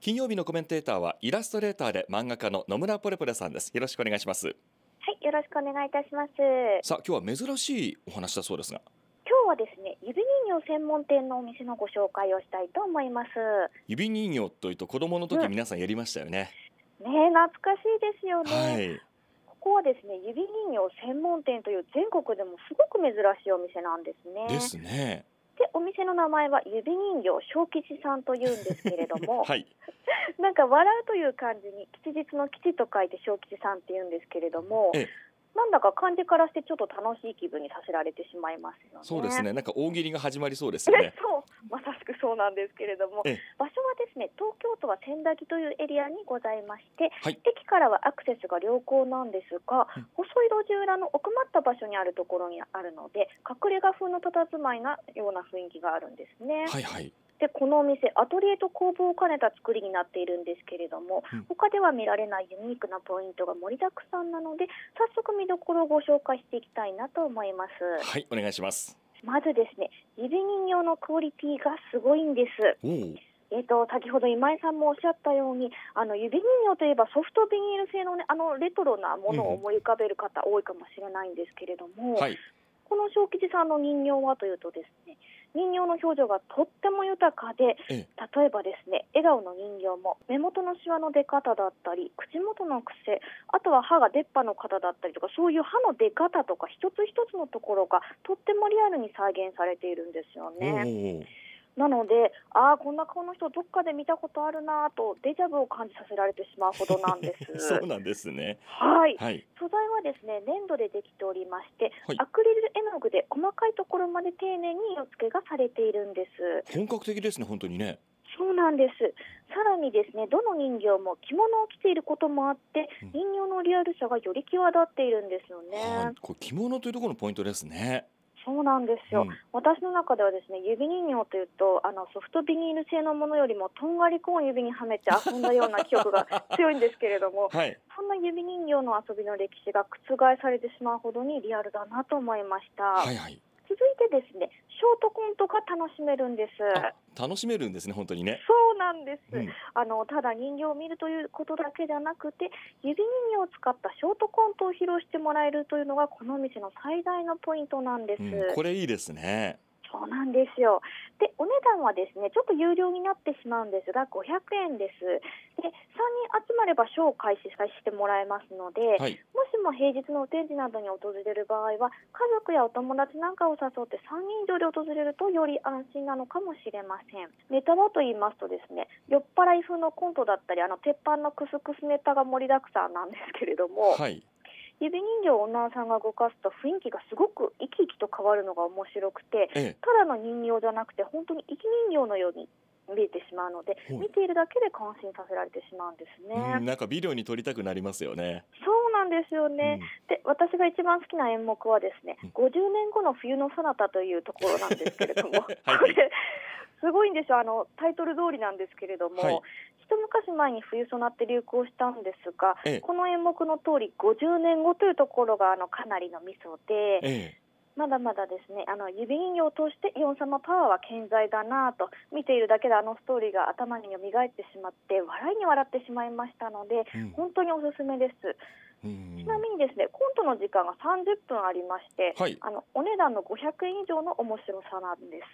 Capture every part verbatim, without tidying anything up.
金曜日のコメンテーターはイラストレーターで漫画家の野村ポレポレさんです。よろしくお願いします。 はい、よろしくお願いいたします。 さあ今日は珍しいお話だそうですが、 今日はですね、指人形専門店のお店のご紹介をしたいと思います。 指人形というと子供の時皆さんやりましたよね。 うん、ねえ、懐かしいですよね。 はい。 ここはですね、指人形専門店という全国でもすごく珍しいお店なんですね。 ですね。 で、お店の名前は指人形小吉さんというんですけれども、 はい。 なんか笑うという漢字に吉日の吉と書いて小吉さんっていうんですけれども、 ええ、 なんだか漢字からしてちょっと楽しい気分にさせられてしまいますよね。 そうですね。なんか大喜利が始まりそうですよね。 そう、まさしくそうなんですけれども、 ええ、 場所はですね、東京都は千駄木というエリアにございまして、 はい。 駅からはアクセスが良好なんですが、 うん、 細い路地裏の奥まった場所にあるところにあるので、隠れ家風の佇まいなような雰囲気があるんですね。 はいはい。 で、このお店、アトリエと工房を兼ねた作りになっているんですけれども、 うん、 他では見られないユニークなポイントが盛りだくさんなので、早速見どころをご紹介していきたいなと思います。 はい、お願いします。 まずですね、指人形のクオリティがすごいんです。 おお。 えー、と先ほど今井さんもおっしゃったように、あの指人形といえばソフトビニール製の、ね、あのレトロなものを思い浮かべる方多いかもしれないんですけれども、 はい。 この小吉さんの人形はというとですね、人形の表情がとっても豊かで、 ええ、 例えばですね、笑顔の人形も目元のシワの出方だったり、口元の癖、あとは歯が出っ歯の方だったりとか、そういう歯の出方とか一つ一つのところがとってもリアルに再現されているんですよおね。 お。 なので、ああ、こんな顔の人どっかで見たことあるなとデジャブを感じさせられてしまうほどなんです。 そうなんですね。 はい、 はい。 素材はですね、粘土でできておりまして、 はい。 アクリル絵の具で細かいところまで丁寧に色付けがされているんです。 本格的ですね、本当にね。 そうなんです。さらにですね、どの人形も着物を着ていることもあって、 うん、 人形のリアルさがより際立っているんですよね。 はい。これ着物というところのポイントですね。 そうなんですよ。 うん。 私の中ではですね、指人形というと、あのソフトビニール製のものよりもとんがりコーンを指にはめて遊んだような記憶が強いんですけれども、 はい。 そんな指人形の遊びの歴史が覆されてしまうほどにリアルだなと思いました。 はいはい。 続いてですね、ショートコントが楽しめるんです。 あ、楽しめるんですね、本当にね。 そうなんです。 うん。 あのただ人形を見るということだけじゃなくて、指人形を使ったショートコントを披露してもらえるというのがこの店の最大のポイントなんです。 うん、これいいですね。 そうなんですよ。で、お値段はですね、ちょっと有料になってしまうんですが、ごひゃくえんです。で、さんにん集まればショーを開始してもらえますので、 はい。 もしも平日のお展示などに訪れる場合は、家族やお友達なんかを誘ってさんにん以上で訪れるとより安心なのかもしれません。ネタはと言いますとですね、酔っ払い風のコントだったり、あの鉄板のクスクスネタが盛りだくさんなんですけれども、 はい。 指人形を女さんが動かすと雰囲気がすごく生き生きと変わるのが面白くて、 ええ。 ただの人形じゃなくて本当に生き人形のように見えてしまうので、 はい。 見ているだけで感心させられてしまうんですうん、 ね。 なんかビデオに撮りたくなりますよね。 そうなんですよね。 うん。 で、私が一番好きな演目はですね、 うん。 ごじゅうねんごの冬のそなたというところなんですけれども、こはいはい。 れすごいんですよ。あのタイトル通りなんですけれども、 はい。 一昔前に冬ソナって流行したんですが、 ええ。 この演目の通りごじゅうねんごというところがあのかなりのミソで、 ええ。 まだまだですね、あの指人形を通してイオンさんのパワーは健在だなと、見ているだけであのストーリーが頭に蘇ってしまって笑いに笑ってしまいましたので、 うん。 本当におすすめです。 うちなみん。 にですね、コントの時間がさんじゅっぷんありまして、 はい。 あのお値段のごひゃくえん以上の面白さなんです。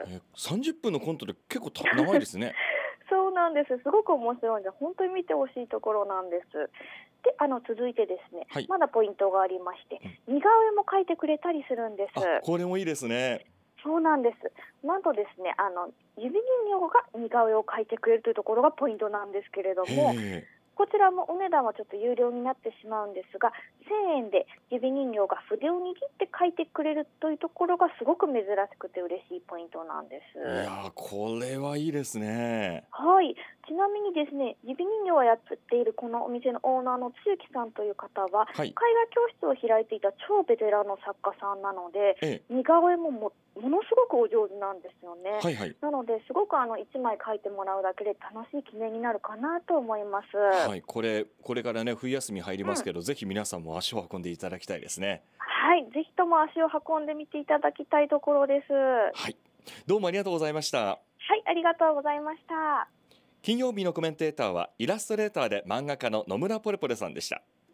え、さんじゅっぷんのコントで結構た長いですね。 そうなんです。すごく面白いので本当に見てほしいところなんです。で、あの続いてですね、 はい。 まだポイントがありまして、 うん。 似顔絵も描いてくれたりするんです。 あ、これもいいですね。 そうなんです。なんとですね、あの指人形が似顔絵を描いてくれるというところがポイントなんですけれどへも、 え。 こちらもお値段はちょっと有料になってしまうんですが、せんえんで指人形が筆を握って描いてくれるというところがすごく珍しくて嬉しいポイントなんでいす。 やー、これはいいですね。 はい。ちなみにですね、指人形をやっているこのお店のオーナーのつゆきさんという方は、 はい。 絵画教室を開いていた超ベテランの作家さんなので、 ええ。 似顔絵ももものすごくお上手なんですよね。 はいはい。 なので、すごくあのいちまい描いてもらうだけで楽しい記念になるかなと思います。 はい。これ、これからね、冬休み入りうん。 ますけど、ぜひ皆さんも足を運んでいただきたいですね。 はい。ぜひとも足を運んでみていただきたいところです。ははい。どうもありがとうございました。 い。ありがとうございました。 金曜日のコメンテーターはイラストレーターで漫画家の野村ポレポレさんでした。